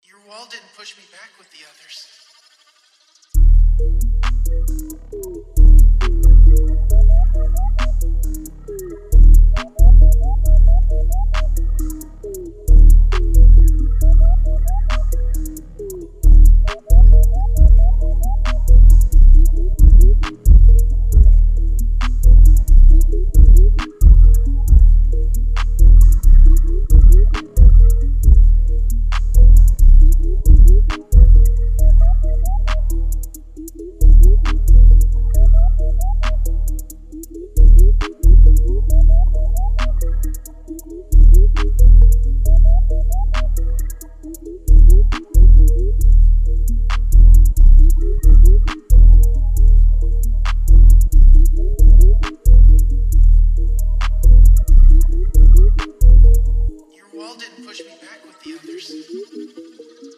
Your wall didn't push me back with the others. Your wall didn't push me back with the others.